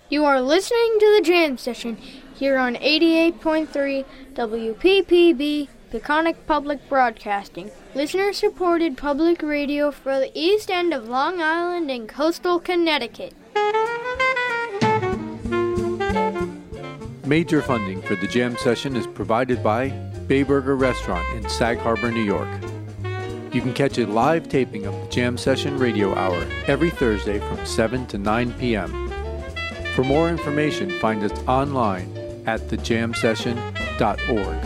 You are listening to the Jam Session here on 88.3 WPPB, Peconic Public Broadcasting, listener-supported public radio for the East End of Long Island and coastal Connecticut. Major funding for the Jam Session is provided by Bayburger Restaurant in Sag Harbor, New York. You can catch a live taping of the Jam Session Radio Hour every Thursday from 7 to 9 p.m. For more information, find us online at thejamsession.org.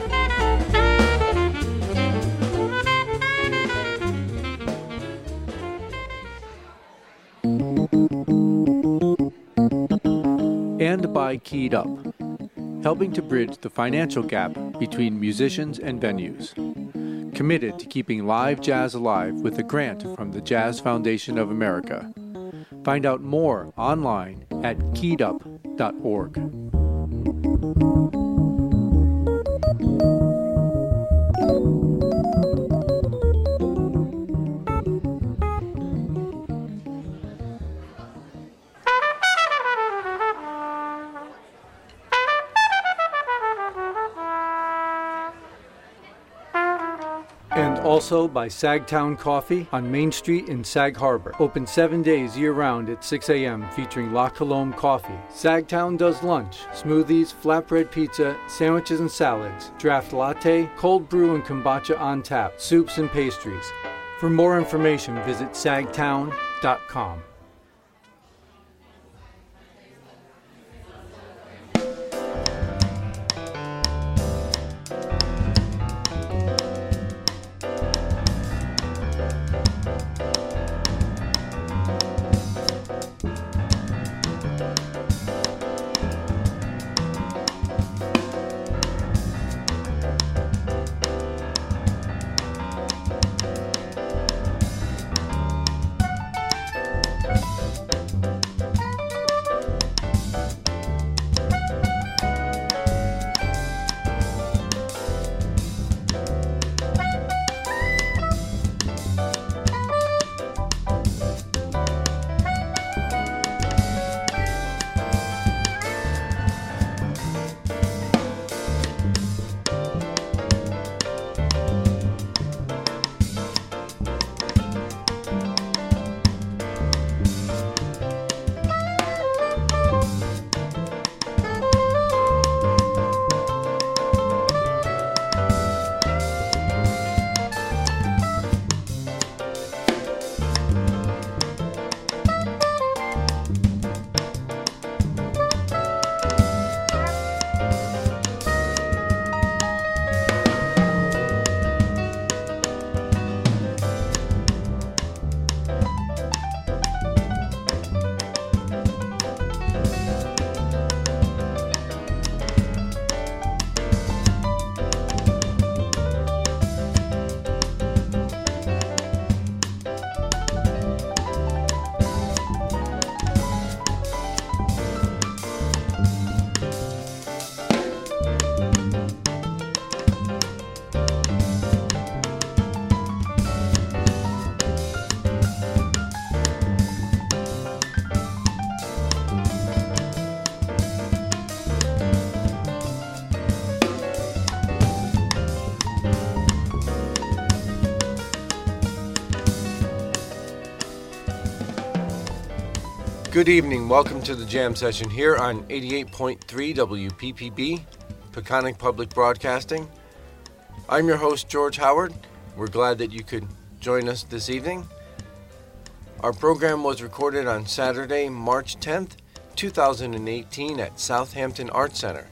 And by Keyed Up, helping to bridge the financial gap between musicians and venues. Committed to keeping live jazz alive with a grant from the Jazz Foundation of America. Find out more online at keyedup.org. And also by Sagtown Coffee on Main Street in Sag Harbor. Open 7 days year-round at 6 a.m. featuring La Colombe Coffee. Sagtown does lunch, smoothies, flatbread pizza, sandwiches and salads, draft latte, cold brew and kombucha on tap, soups and pastries. For more information, visit sagtown.com. Good evening. Welcome to the Jam Session here on 88.3 WPPB, Peconic Public Broadcasting. I'm your host, George Howard. We're glad that you could join us this evening. Our program was recorded on Saturday, March 10th, 2018 at Southampton Arts Center.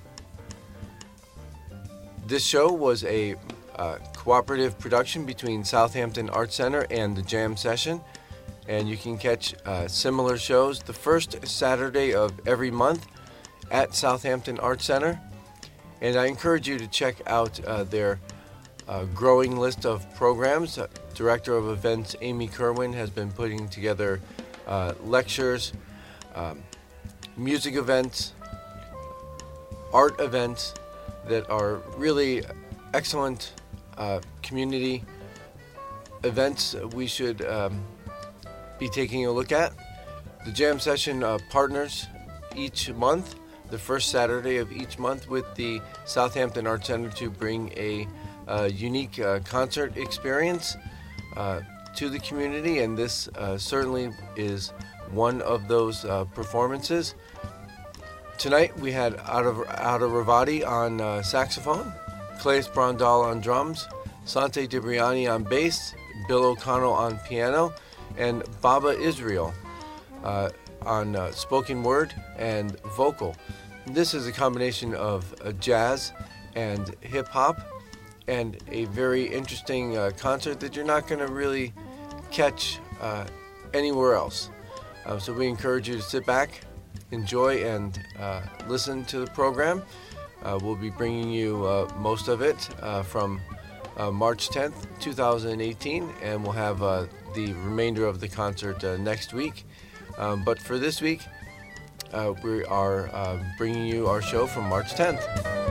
This show was a cooperative production between Southampton Arts Center and the Jam Session. And you can catch similar shows the first Saturday of every month at Southampton Arts Center. And I encourage you to check out their growing list of programs. Director of Events Amy Kerwin has been putting together lectures, music events, art events that are really excellent community events we should be taking a look at. The Jam Session partners each month, the first Saturday of each month, with the Southampton Arts Center to bring a unique concert experience to the community, and this certainly is one of those performances. Tonight we had Ada Ravati on saxophone, Claes Brandal on drums, Sante Debriani on bass, Bill O'Connell on piano, and Baba Israel on spoken word and vocal. This is a combination of jazz and hip-hop, and a very interesting concert that you're not going to really catch anywhere else. So we encourage you to sit back, enjoy, and listen to the program. We'll be bringing you most of it from March 10th, 2018, and we'll have the remainder of the concert next week. But for this week, we are bringing you our show from March 10th.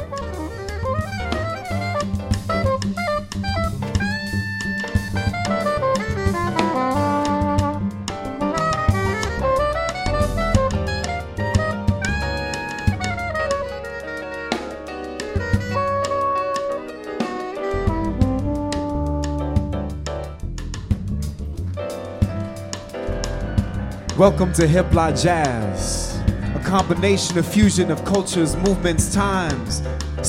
Welcome to Hip Hop Jazz, a combination of fusion of cultures, movements, times,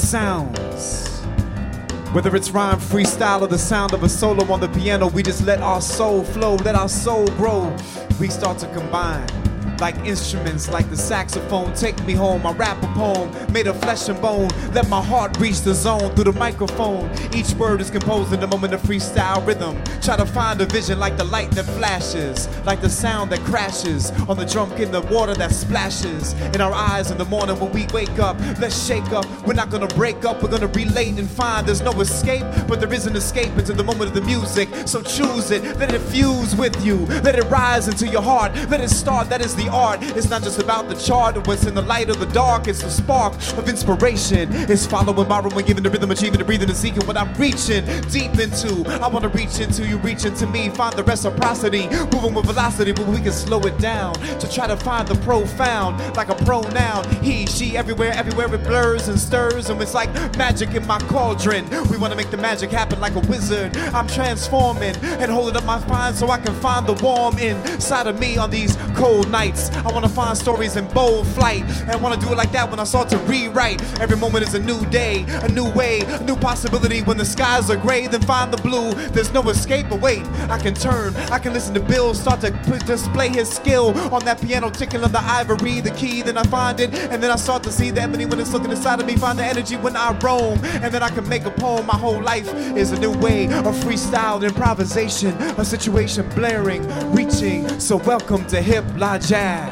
sounds. Whether it's rhyme, freestyle, or the sound of a solo on the piano, we just let our soul flow, let our soul grow. We start to combine like instruments, like the saxophone. Take me home, I rap a poem made of flesh and bone. Let my heart reach the zone through the microphone. Each word is composed in a moment of freestyle rhythm. Try to find a vision like the light that flashes, like the sound that crashes on the drum kit, the water that splashes in our eyes in the morning when we wake up. Let's shake up, we're not gonna break up, we're gonna relate and find there's no escape, but there is an escape into the moment of the music. So choose it, let it fuse with you, let it rise into your heart, let it start. That is the art. It's not just about the chart or what's in the light or the dark. It's the spark of inspiration. It's following my rhythm, giving the rhythm, achieving the breathing and seeking what I'm reaching deep into. I want to reach into you, reach into me, find the reciprocity, moving with velocity, but we can slow it down to try to find the profound, like a pronoun. He, she, everywhere it blurs and stirs, and it's like magic in my cauldron. We want to make the magic happen like a wizard. I'm transforming and holding up my spine so I can find the warm inside of me on these cold nights. I want to find stories in bold flight, and I want to do it like that when I start to rewrite. Every moment is a new day, a new way, a new possibility. When the skies are gray, then find the blue. There's no escape, but wait, I can turn, I can listen to Bill start to display his skill on that piano, ticking on the ivory, the key. Then I find it, and then I start to see the ebony when it's looking inside of me. Find the energy when I roam, and then I can make a poem. My whole life is a new way of freestyle, improvisation, a situation blaring, reaching. So welcome to Hip Hop Jazz.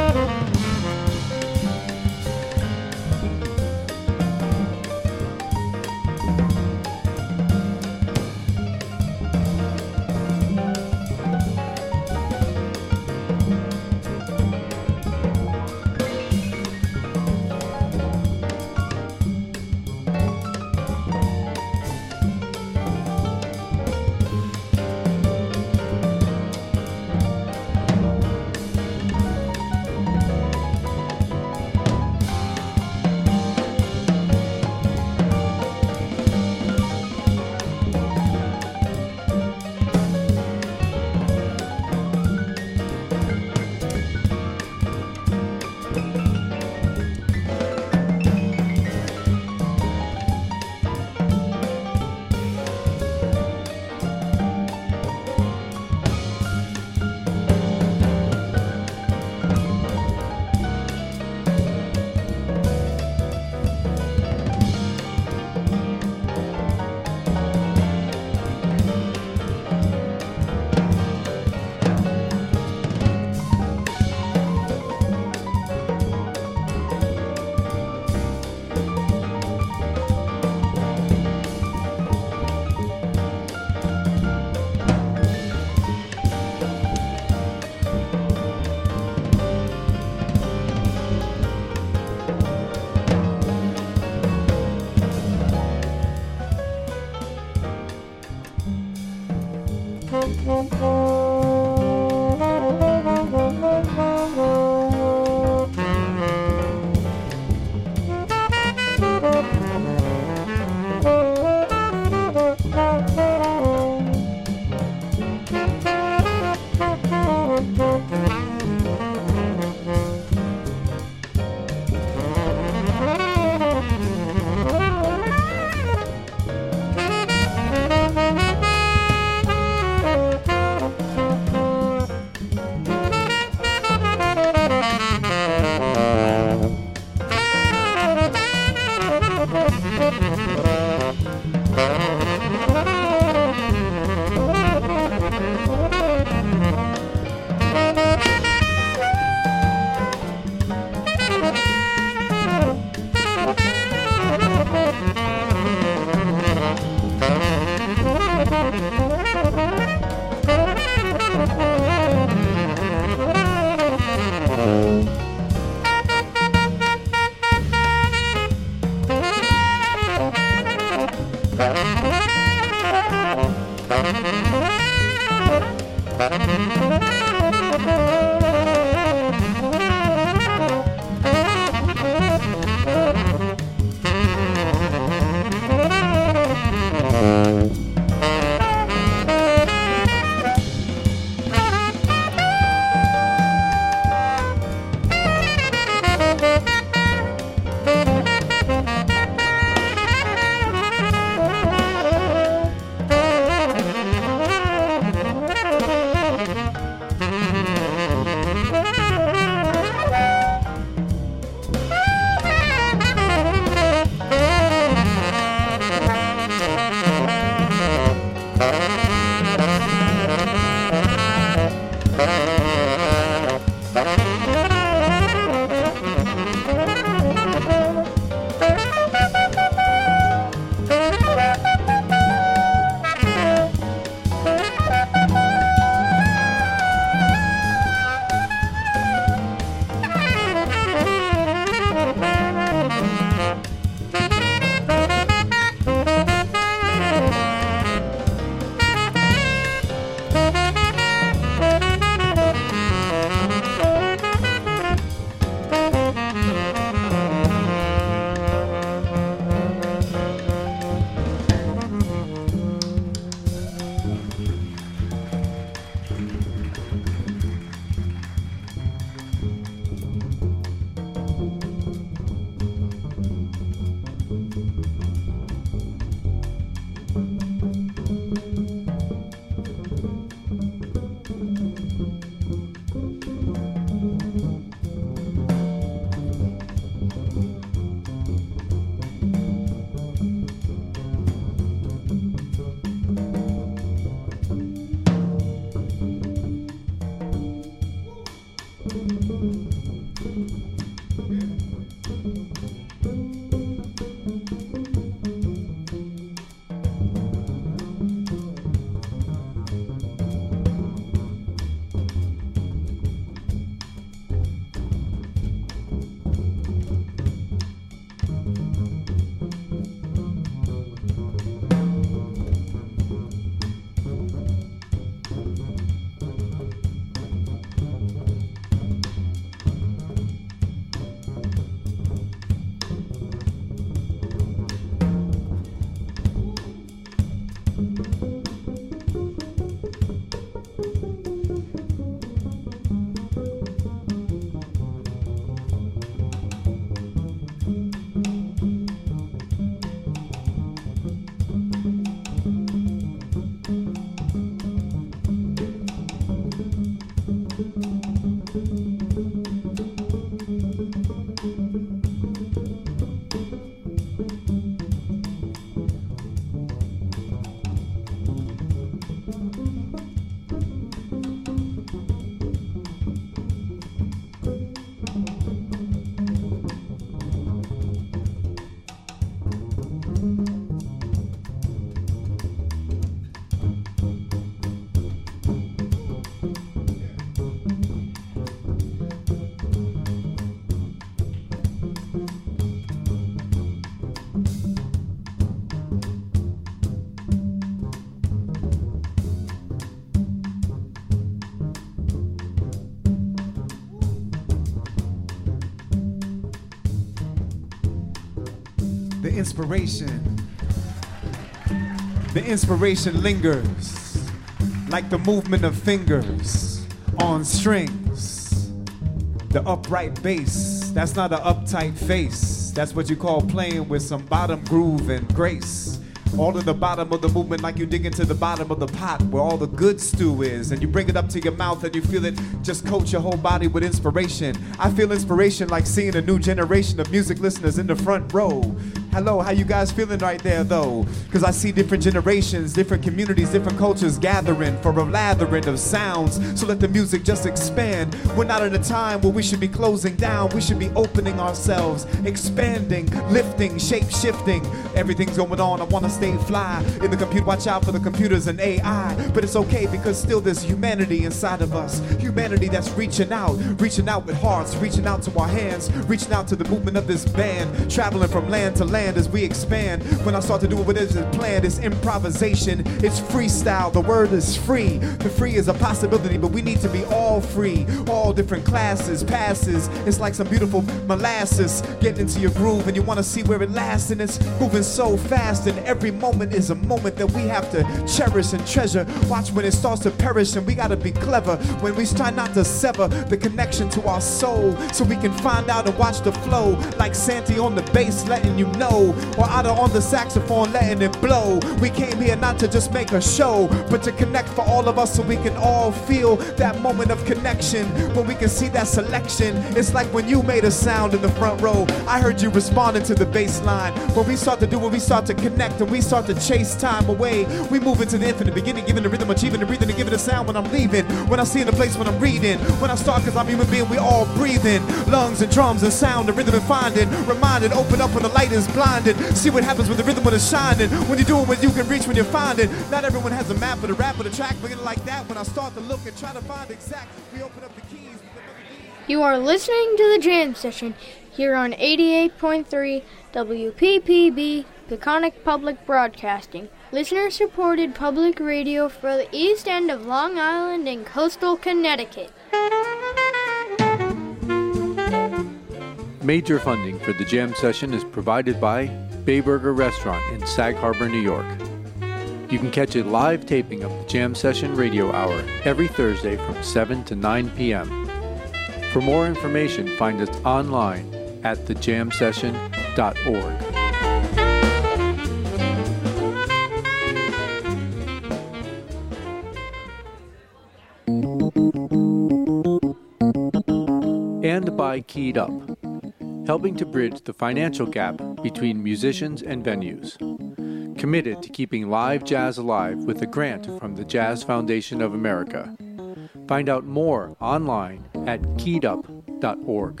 The inspiration lingers like the movement of fingers on strings. The upright bass, that's not an uptight face. That's what you call playing with some bottom groove and grace. All in the bottom of the movement, like you dig into the bottom of the pot where all the good stew is, and you bring it up to your mouth and you feel it just coat your whole body with inspiration. I feel inspiration like seeing a new generation of music listeners in the front row. Hello, how you guys feeling right there though? Cause I see different generations, different communities, different cultures gathering for a labyrinth of sounds. So let the music just expand. We're not at a time where we should be closing down. We should be opening ourselves, expanding, lifting, shape-shifting. Everything's going on, I wanna stay fly. In the computer, watch out for the computers and AI. But it's okay because still there's humanity inside of us. Humanity that's reaching out with hearts, reaching out to our hands, reaching out to the movement of this band, traveling from land to land as we expand. When I start to do what is planned, it's improvisation, it's freestyle. The word is free. The free is a possibility, but we need to be all free. All different classes, passes. It's like some beautiful molasses getting into your groove, and you want to see where it lasts, and it's moving so fast, and every moment is a moment that we have to cherish and treasure. Watch when it starts to perish, and we got to be clever when we try not to sever the connection to our soul, so we can find out and watch the flow, like Santi on the bass letting you know, or Otto on the saxophone letting it blow. We came here not to just make a show, but to connect for all of us, so we can all feel that moment of connection. When we can see that selection, it's like when you made a sound in the front row. I heard you responding to the bass line. When we start to connect and we start to chase time away, we move into the infinite beginning, giving the rhythm, achieving the breathing, and giving the sound when I'm leaving, when I see in the place when I'm reading, when I start, cause I'm a human being, we all breathing. Lungs and drums and sound and rhythm and finding, reminded, open up when the light is blinded. See what happens when the rhythm is shining, when you're doing what you can reach when you're finding. Not everyone has a map or the rap or the track, but like that, when I start to look and try to find exact, we open up the keys. You are listening to the Jam Session here on 88.3 WPPB, Peconic Public Broadcasting, listener-supported public radio for the east end of Long Island and coastal Connecticut. Major funding for the Jam Session is provided by Bayburger Restaurant in Sag Harbor, New York. You can catch a live taping of the Jam Session Radio Hour every Thursday from 7 to 9 p.m. For more information, find us online at thejamsession.org. And by Keyed Up, helping to bridge the financial gap between musicians and venues. Committed to keeping live jazz alive with a grant from the Jazz Foundation of America. Find out more online at keyedup.org.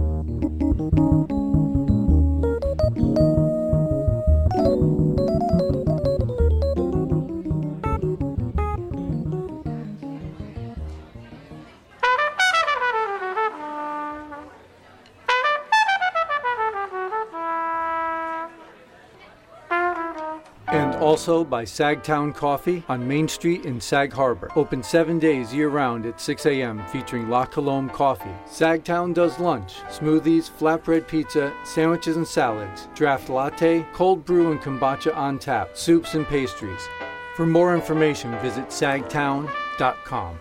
And also by Sagtown Coffee on Main Street in Sag Harbor. Open 7 days year-round at 6 a.m. featuring La Colombe coffee. Sagtown does lunch, smoothies, flatbread pizza, sandwiches and salads, draft latte, cold brew and kombucha on tap, soups and pastries. For more information, visit sagtown.com.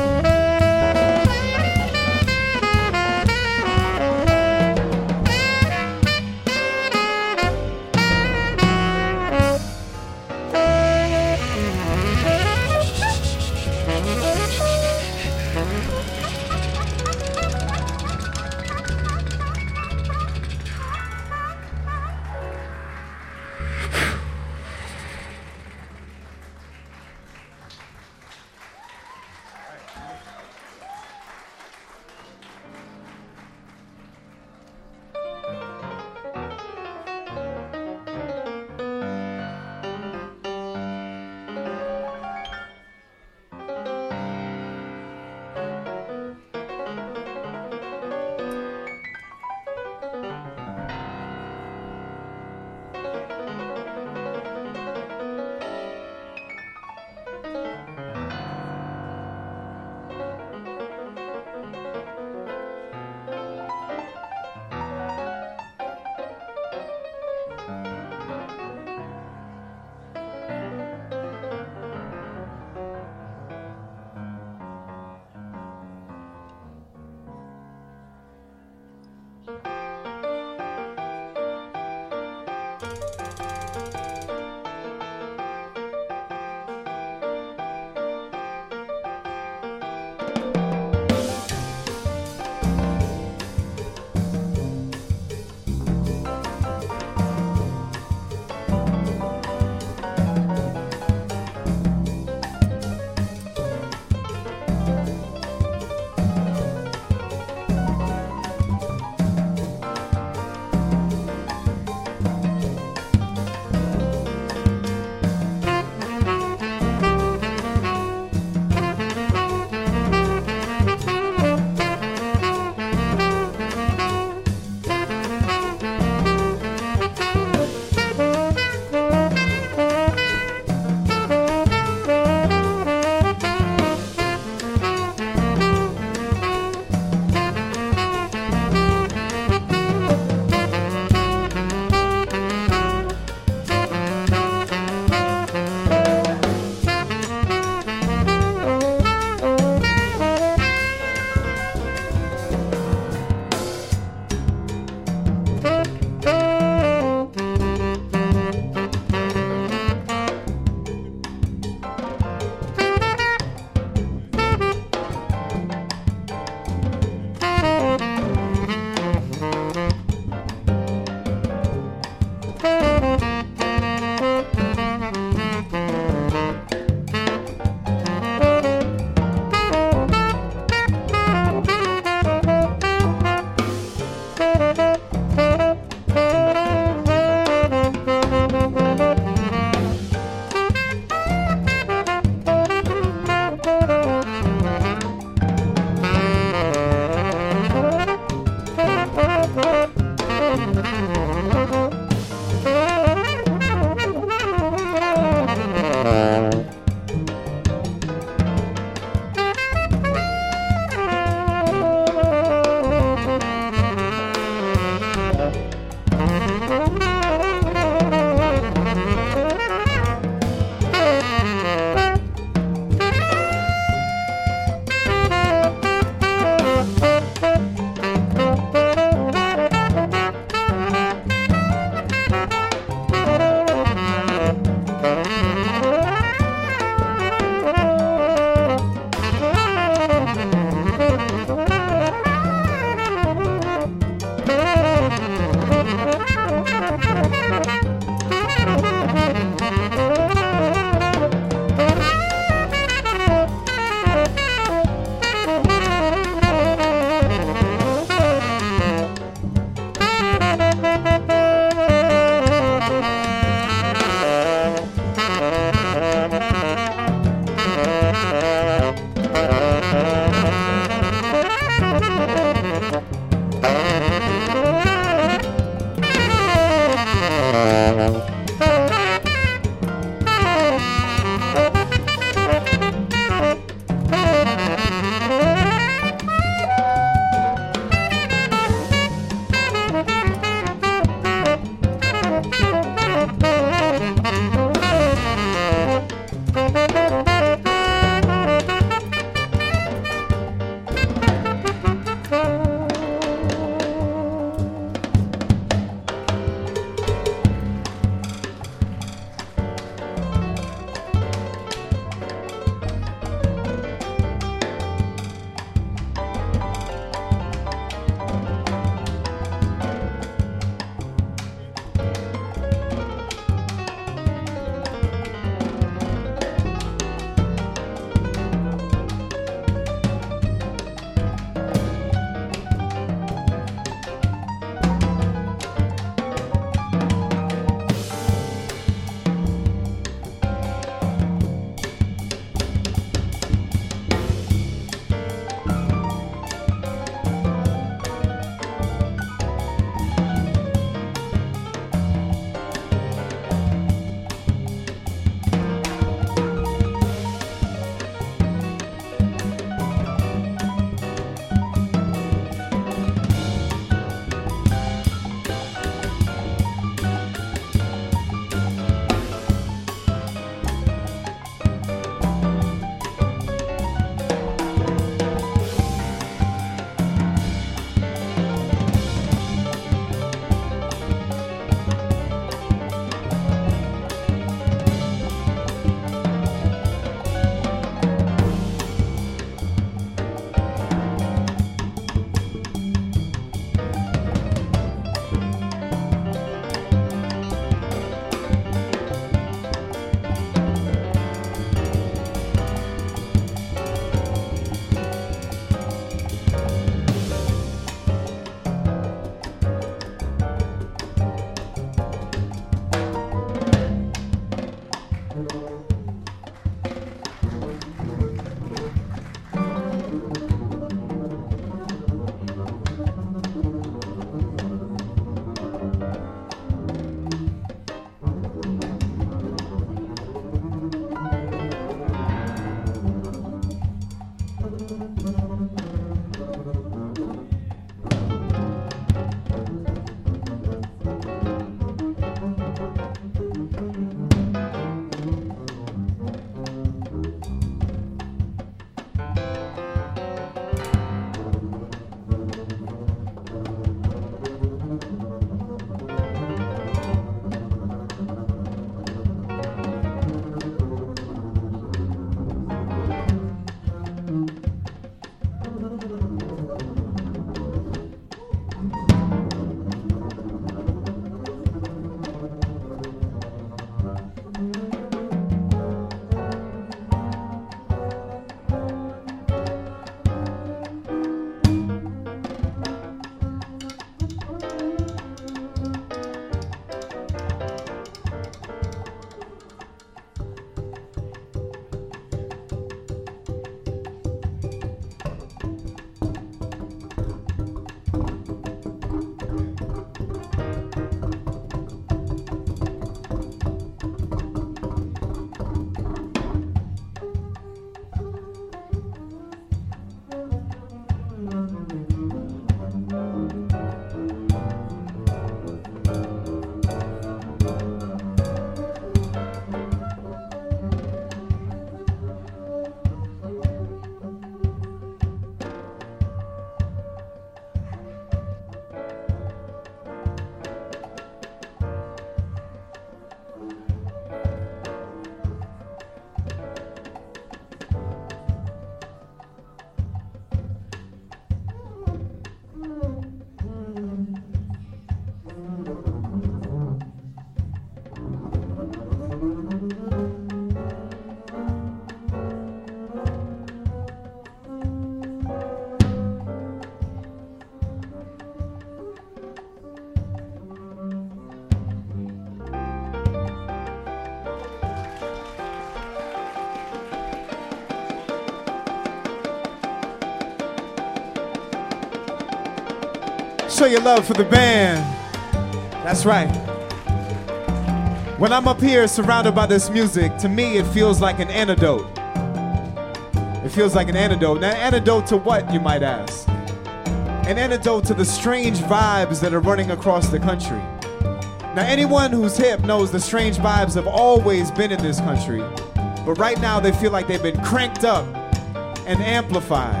show your love for the band. That's right. When I'm up here surrounded by this music, to me it feels like an antidote. It feels like an antidote. Now, antidote to what, you might ask? An antidote to the strange vibes that are running across the country. Now, anyone who's hip knows the strange vibes have always been in this country, but right now they feel like they've been cranked up and amplified.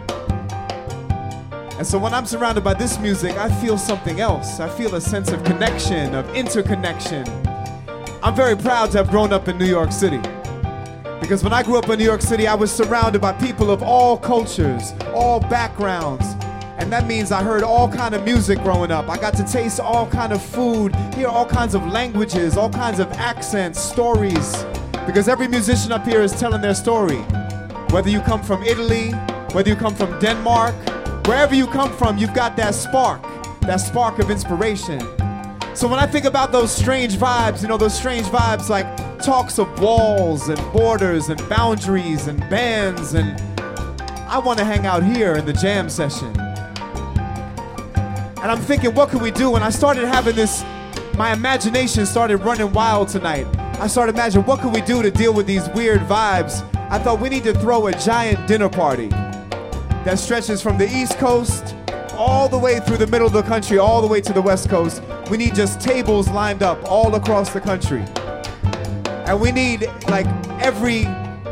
And so when I'm surrounded by this music, I feel something else. I feel a sense of connection, of interconnection. I'm very proud to have grown up in New York City. Because when I grew up in New York City, I was surrounded by people of all cultures, all backgrounds. And that means I heard all kind of music growing up. I got to taste all kind of food, hear all kinds of languages, all kinds of accents, stories. Because every musician up here is telling their story. Whether you come from Italy, whether you come from Denmark, wherever you come from, you've got that spark of inspiration. So when I think about those strange vibes, you know, those strange vibes like talks of walls and borders and boundaries and bands, and I want to hang out here in the jam session. And I'm thinking, what can we do? And I started having this, my imagination started running wild tonight. I started imagining, what can we do to deal with these weird vibes? I thought we need to throw a giant dinner party that stretches from the East Coast all the way through the middle of the country, all the way to the West Coast. We need just tables lined up all across the country. And we need, like, every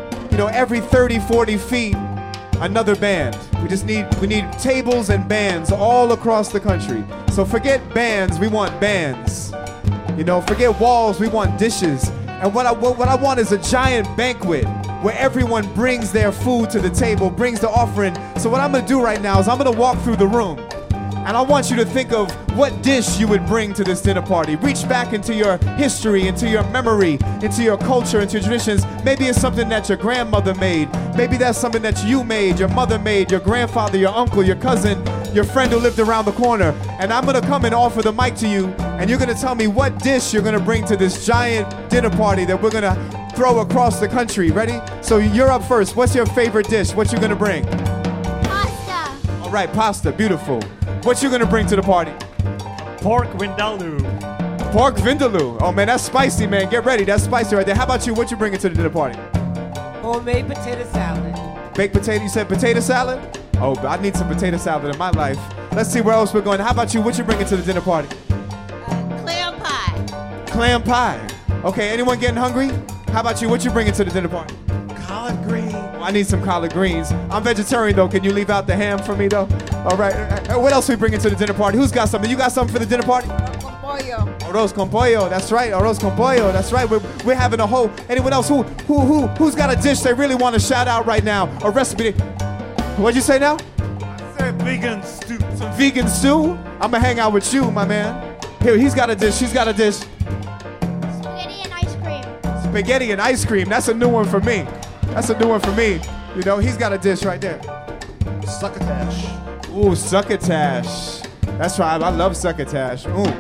30, 40 feet, another band. We need tables and bands all across the country. So forget bands, we want bands. You know, forget walls, we want dishes. And what I want is a giant banquet where everyone brings their food to the table, brings the offering. So what I'm gonna do right now is I'm gonna walk through the room, and I want you to think of what dish you would bring to this dinner party. Reach back into your history, into your memory, into your culture, into your traditions. Maybe it's something that your grandmother made. Maybe that's something that you made, your mother made, your grandfather, your uncle, your cousin, your friend who lived around the corner. And I'm gonna come and offer the mic to you, and you're gonna tell me what dish you're gonna bring to this giant dinner party that we're gonna throw across the country. Ready? So you're up first. What's your favorite dish? What you gonna bring? Pasta. All right, pasta. Beautiful. What you gonna bring to the party? Pork vindaloo. Pork vindaloo. Oh man, that's spicy, man. Get ready. That's spicy right there. How about you? What you bringing to the dinner party? Homemade potato salad. Baked potato. You said potato salad? Oh, I need some potato salad in my life. Let's see where else we're going. How about you? What you bringing to the dinner party? Clam pie. Clam pie. Okay, anyone getting hungry? How about you? What you bringing to the dinner party? Collard greens. Oh, I need some collard greens. I'm vegetarian though. Can you leave out the ham for me though? All right. What else we bringing to the dinner party? Who's got something? You got something for the dinner party? Arroz con pollo. That's right. Arroz con pollo. That's right. We're having a whole. Anyone else who's got a dish they really want to shout out right now? A recipe. What'd you say now? I said vegan stew. Some vegan stew. I'm gonna hang out with you, my man. Here, he's got a dish. She's got a dish. Spaghetti and ice cream. Spaghetti and ice cream. That's a new one for me. That's a new one for me. You know, he's got a dish right there. Succotash. Ooh, succotash. That's right. I love succotash. Ooh.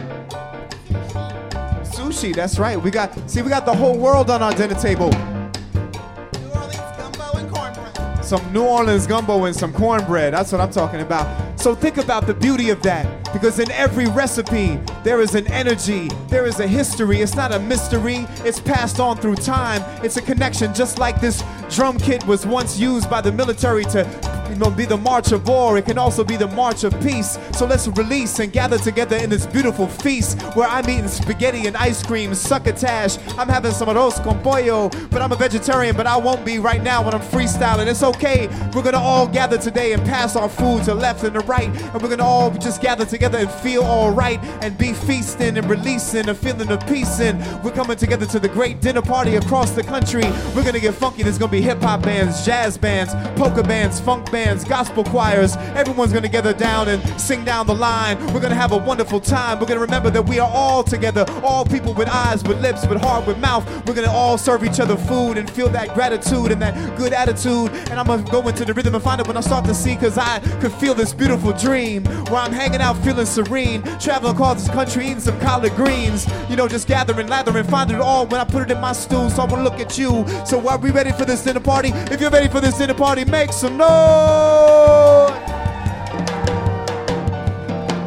Sushi. That's right. We got the whole world on our dinner table. New Orleans gumbo and cornbread. Some New Orleans gumbo and some cornbread. That's what I'm talking about. So think about the beauty of that. Because in every recipe, there is an energy, there is a history. It's not a mystery, it's passed on through time. It's a connection, just like this drum kit was once used by the military to be the march of war. It can also be the march of peace. So let's release and gather together in this beautiful feast where I'm eating spaghetti and ice cream, succotash. I'm having some arroz con pollo, but I'm a vegetarian, but I won't be right now when I'm freestyling. It's okay. We're gonna all gather today and pass our food to left and to right, and we're gonna all just gather together and feel all right and be feasting and releasing a feeling of peace. And we're coming together to the great dinner party across the country. We're gonna get funky. There's gonna be hip-hop bands, jazz bands, polka bands, funk bands, gospel choirs. Everyone's gonna gather down and sing down the line. We're gonna have a wonderful time. We're gonna remember that we are all together, all people with eyes, with lips, with heart, with mouth. We're gonna all serve each other food and feel that gratitude and that good attitude. And I'm gonna go into the rhythm and find it when I start to see, cause I could feel this beautiful dream where I'm hanging out feeling serene, traveling across this country, eating some collard greens, you know, just gathering, lathering, finding it all when I put it in my stew. So I wanna look at you. So are we ready for this dinner party? If you're ready for this dinner party, make some noise.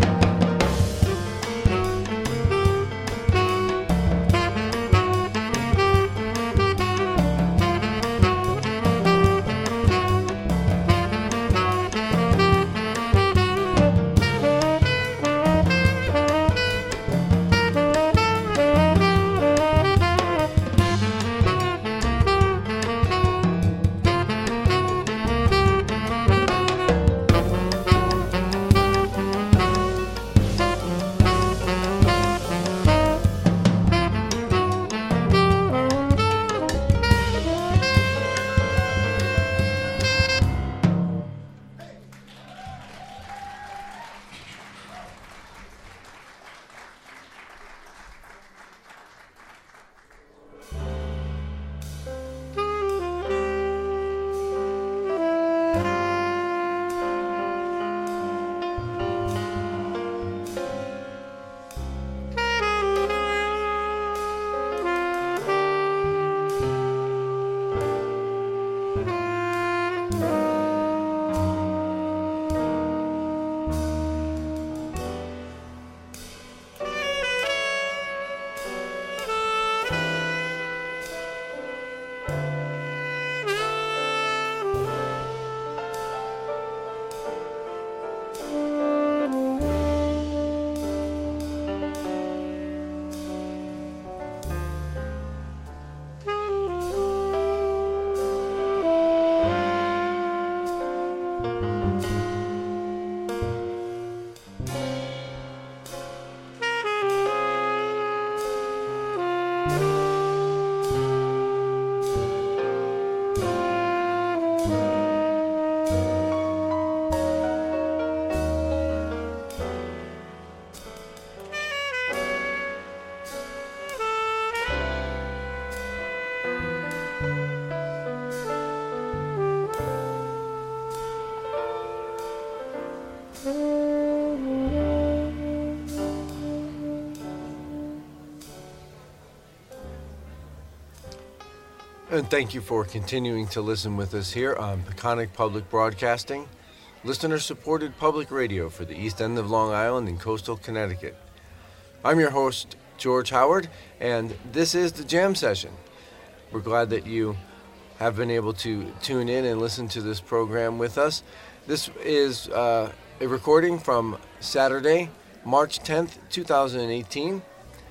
And thank you for continuing to listen with us here on Peconic Public Broadcasting, listener-supported public radio for the East End of Long Island and coastal Connecticut. I'm your host, George Howard, and this is the Jam Session. We're glad that you have been able to tune in and listen to this program with us. This is a recording from Saturday, March 10th, 2018.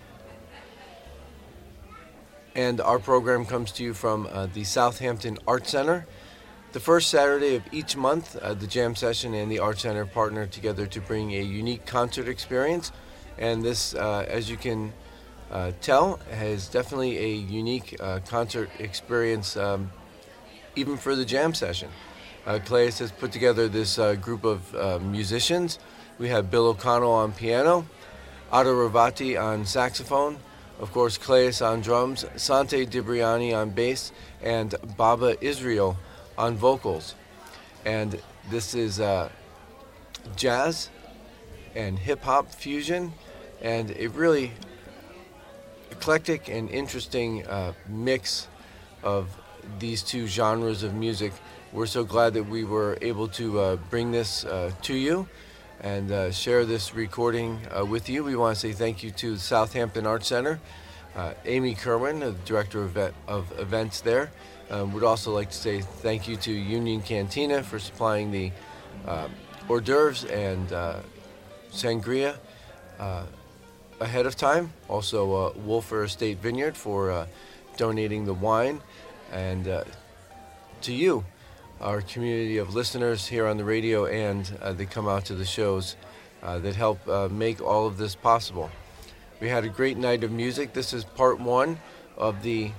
And our program comes to you from the Southampton Art Center. The first Saturday of each month, the Jam Session and the Art Center partner together to bring a unique concert experience. And this, as you can tell, is definitely a unique concert experience, even for the Jam Session. Claes has put together this group of musicians. We have Bill O'Connell on piano, Otto Ravati on saxophone, of course, Claes on drums, Sante Dibriani on bass, and Baba Israel on vocals. And this is jazz and hip-hop fusion, and a really eclectic and interesting mix of these two genres of music. We're so glad that we were able to bring this to you and share this recording with you. We want to say thank you to the Southampton Art Center, Amy Kerwin, the director of events there. Would also like to say thank you to Union Cantina for supplying the hors d'oeuvres and sangria ahead of time. Also, Wolfer Estate Vineyard for donating the wine, and to you, our community of listeners here on the radio, and they come out to the shows that help make all of this possible. We had a great night of music. This is part one of the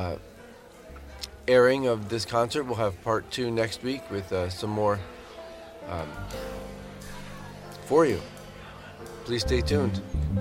airing of this concert. We'll have part two next week with some more for you. Please stay tuned.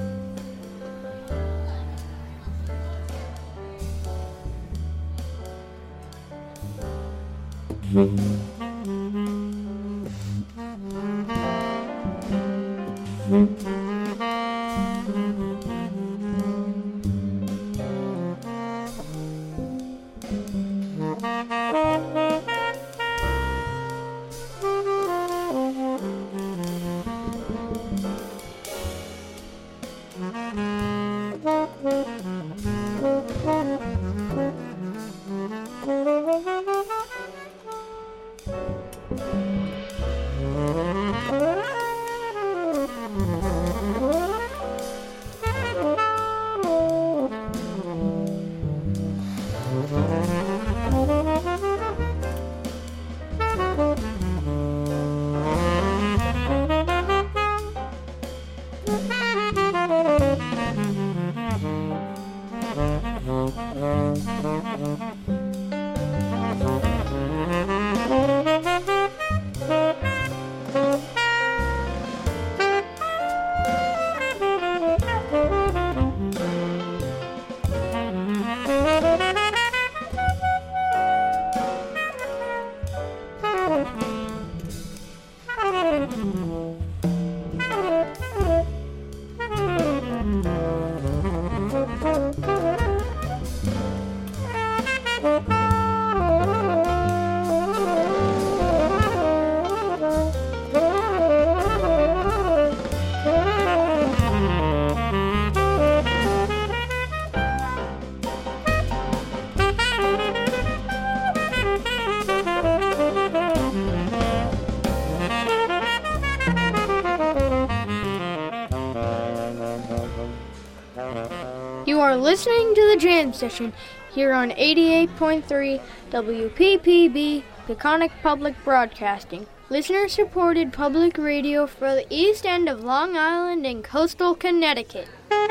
You are listening to the Jam Session here on 88.3 WPPB, Peconic Public Broadcasting, listener-supported public radio for the East End of Long Island and coastal Connecticut.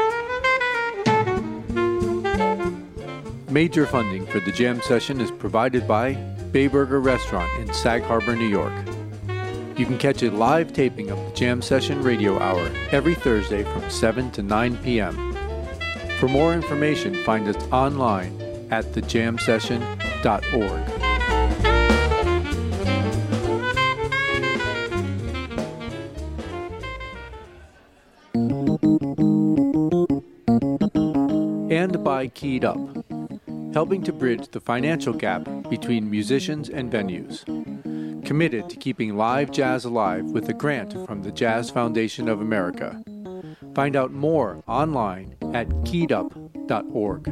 Major funding for the Jam Session is provided by Bayburger Restaurant in Sag Harbor, New York. You can catch a live taping of the Jam Session Radio Hour every Thursday from 7 to 9 p.m. For more information, find us online at thejamsession.org. And by Keyed Up. helping to bridge the financial gap between musicians and venues. Committed to keeping live jazz alive with a grant from the Jazz Foundation of America. Find out more online at keyedup.org.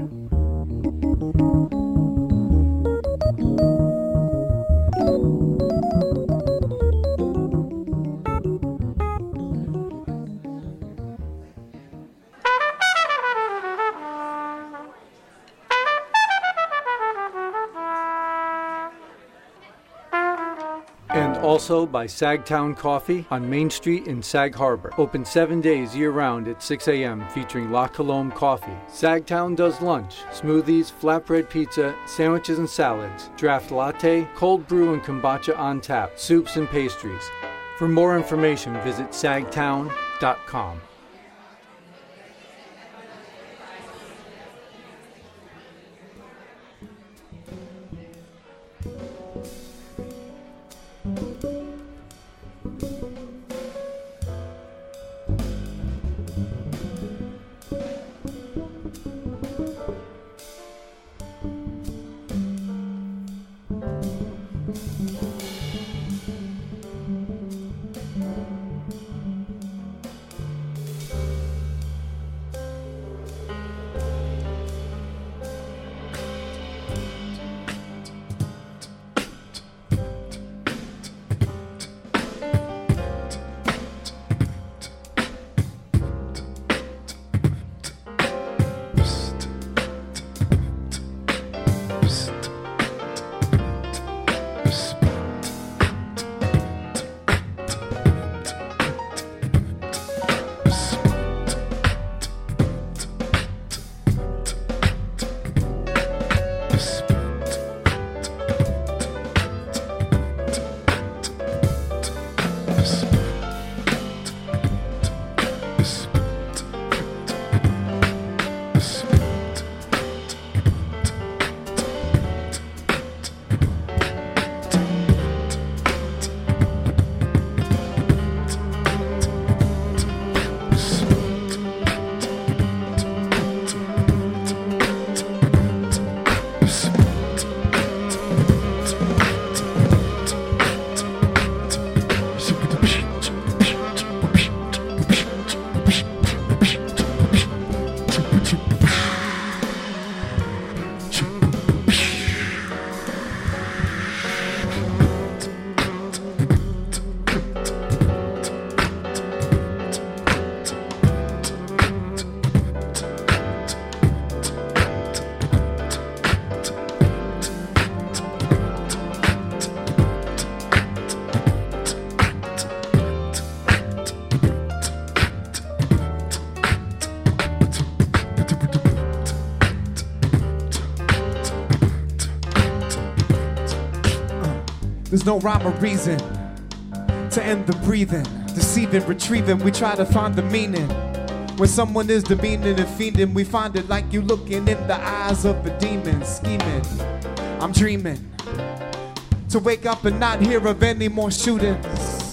And also by Sagtown Coffee on Main Street in Sag Harbor. Open 7 days year-round at 6 a.m. featuring La Colombe coffee. Sagtown does lunch, smoothies, flatbread pizza, sandwiches and salads, draft latte, cold brew and kombucha on tap, soups and pastries. For more information, visit sagtown.com. There's no rhyme or reason to end the breathing, deceiving, retrieving. We try to find the meaning. When someone is demeaning and fiending, we find it like you looking in the eyes of a demon, scheming. I'm dreaming to wake up and not hear of any more shootings.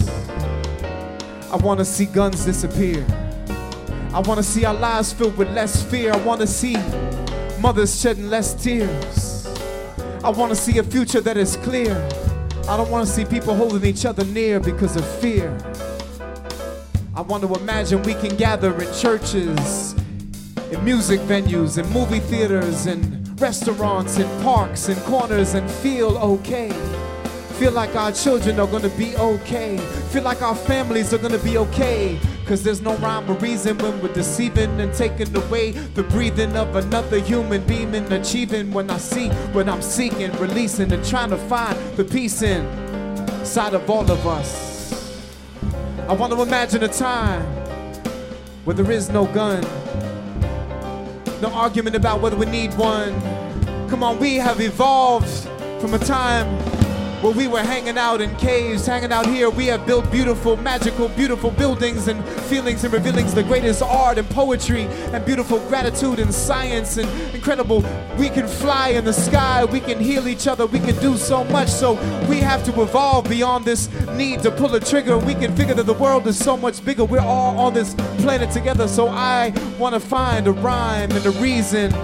I wanna see guns disappear. I wanna see our lives filled with less fear. I wanna see mothers shedding less tears. I wanna see a future that is clear. I don't want to see people holding each other near because of fear. I want to imagine we can gather in churches, in music venues, in movie theaters, in restaurants, in parks, in corners, and feel okay. Feel like our children are going to be okay. Feel like our families are going to be okay. Cause there's no rhyme or reason when we're deceiving and taking away the breathing of another human being and achieving when I see what I'm seeking, releasing and trying to find the peace inside of all of us. I want to imagine a time where there is no gun, no argument about whether we need one. Come on, we have evolved from a time where we were hanging out in caves, hanging out here. We have built beautiful, magical, beautiful buildings and feelings and revealing the greatest art and poetry and beautiful gratitude and science and incredible. We can fly in the sky, we can heal each other, we can do so much. So we have to evolve beyond this need to pull a trigger. We can figure that the world is so much bigger. We're all on this planet together. So I want to find a rhyme and a reason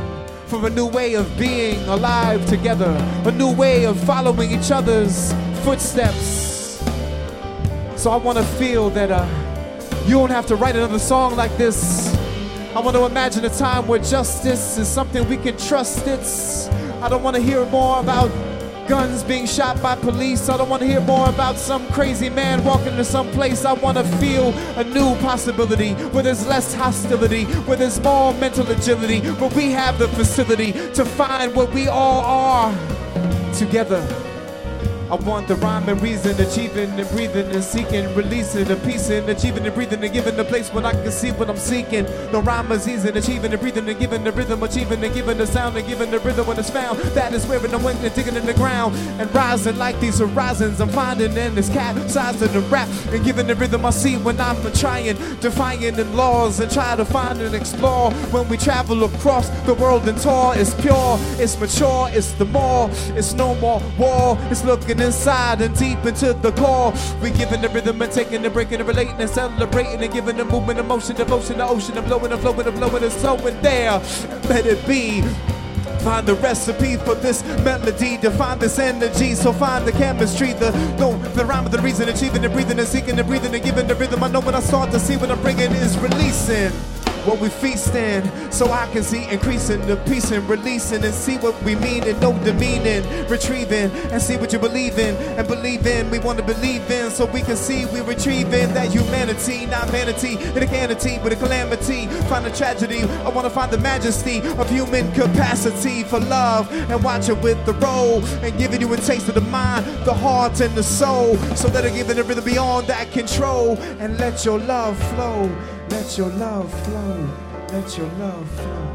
for a new way of being alive together, a new way of following each other's footsteps. So I want to feel that you don't have to write another song like this. I want to imagine a time where justice is something we can trust. I don't want to hear more about guns being shot by police. I don't want to hear more about some crazy man walking into some place. I want to feel a new possibility where there's less hostility, where there's more mental agility, where we have the facility to find what we all are together. I want the rhyme and reason, achieving and breathing and seeking, releasing and piecing, achieving and breathing and giving the place when I can see what I'm seeking. The rhyme is easy, achieving and breathing and giving the rhythm, achieving and giving the sound and giving the rhythm when it's found. That is where I'm went and digging in the ground and rising like these horizons. I'm finding in this capsizing the rap and giving the rhythm I see when I'm trying, defying the laws and try to find and explore. When we travel across the world and tour, it's pure, it's mature, it's the more, it's no more war, it's looking inside and deep into the core. We giving the rhythm and taking the breaking and relating and celebrating and giving the movement, emotion, devotion, the ocean, and blowing and flowing and blowing and slowing there. Let it be. Find the recipe for this melody, to find this energy, so find the chemistry, the rhyme of the reason, achieving and breathing and seeking and breathing and giving the rhythm. I know when I start to see what I'm bringing is releasing what we feast in, so I can see increasing the peace and releasing and see what we mean and know the meaning, retrieving and see what you believe in and believe in. We want to believe in so we can see we retrieving that humanity, not vanity, in a canity with a calamity. Find the tragedy, I want to find the majesty of human capacity for love and watch it with the roll and giving you a taste of the mind, the heart and the soul, so that I'm giving the rhythm beyond that control. And let your love flow. Let your love flow, let your love flow.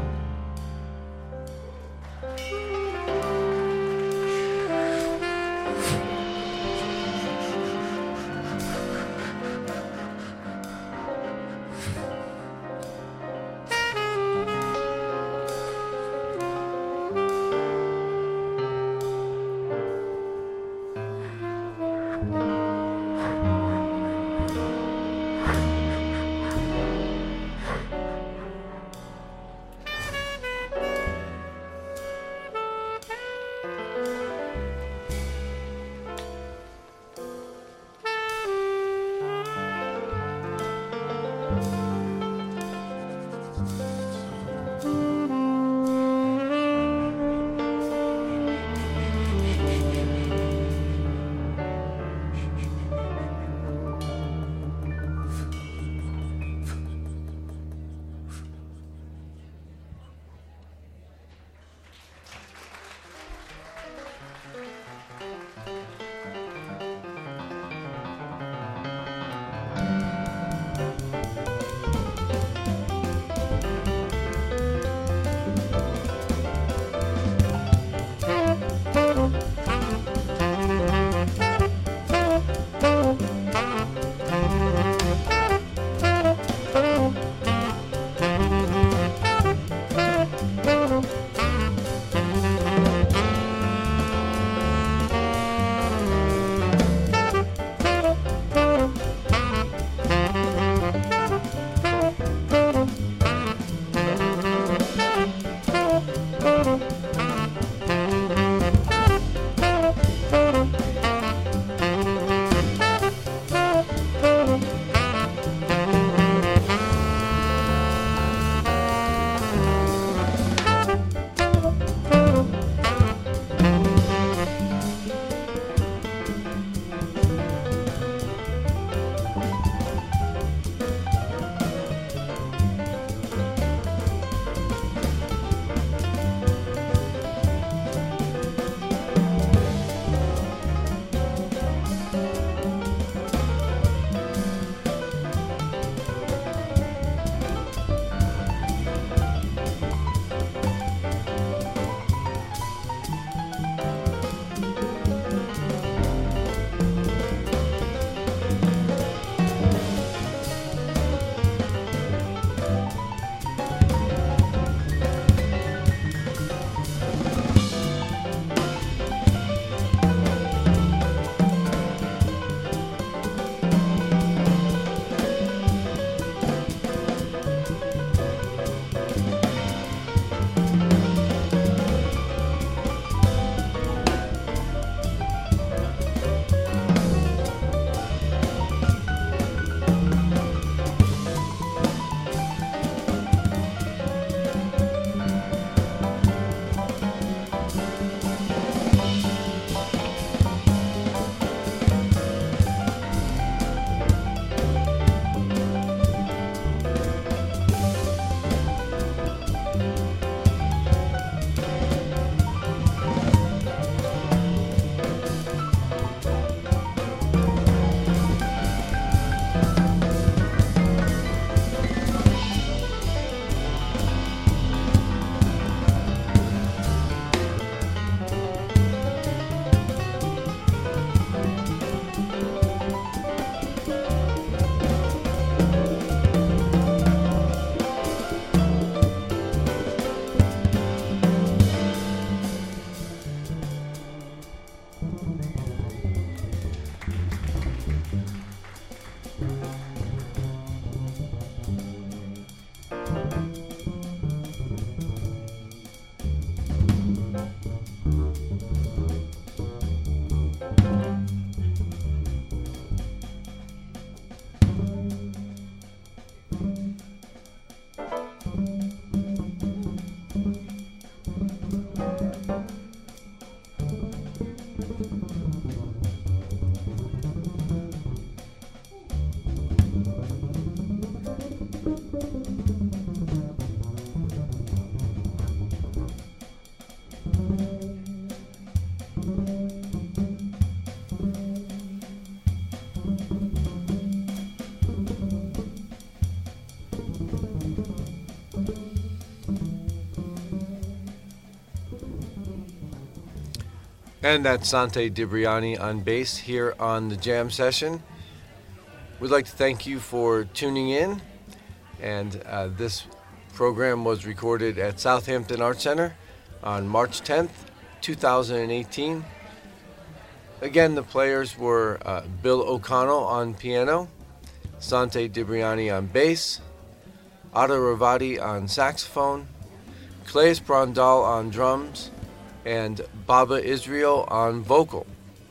And that's Sante Dibriani on bass here on the Jam Session. We'd like to thank you for tuning in. And this program was recorded at Southampton Arts Center on March 10th, 2018. Again, the players were Bill O'Connell on piano, Sante Dibriani on bass, Ada Ravati on saxophone, Claes Brondal on drums, and Baba Israel on vocal.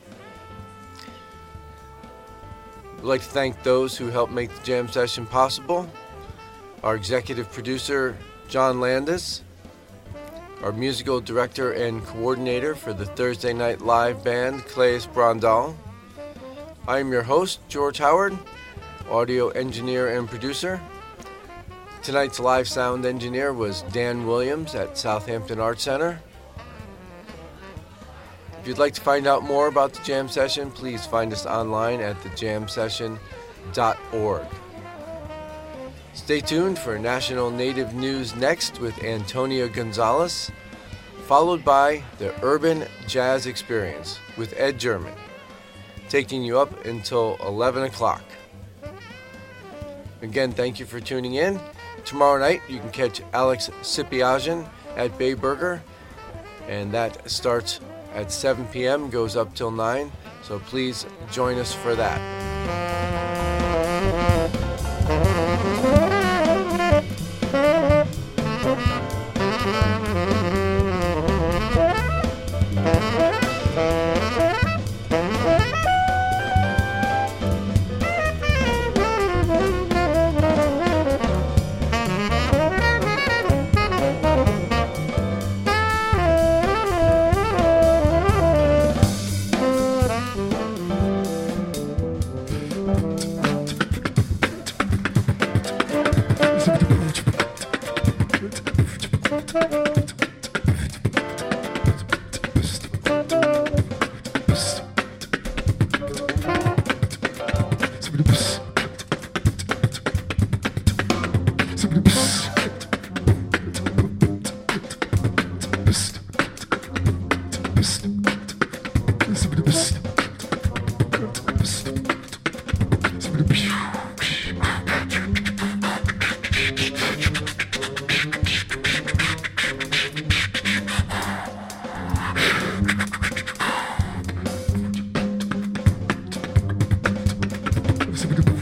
We'd like to thank those who helped make the Jam Session possible. Our executive producer, John Landis, our musical director and coordinator for the Thursday Night Live band, Claes Brondal. I am your host, George Howard, audio engineer and producer. Tonight's live sound engineer was Dan Williams at Southampton Arts Center. If you'd like to find out more about the Jam Session, please find us online at thejamsession.org. Stay tuned for National Native News next with Antonia Gonzalez, followed by the Urban Jazz Experience with Ed German, taking you up until 11 o'clock. Again, thank you for tuning in. Tomorrow night, you can catch Alex Sipiajan at Bay Burger, and that starts at 7 p.m., goes up till 9, so please join us for that. Super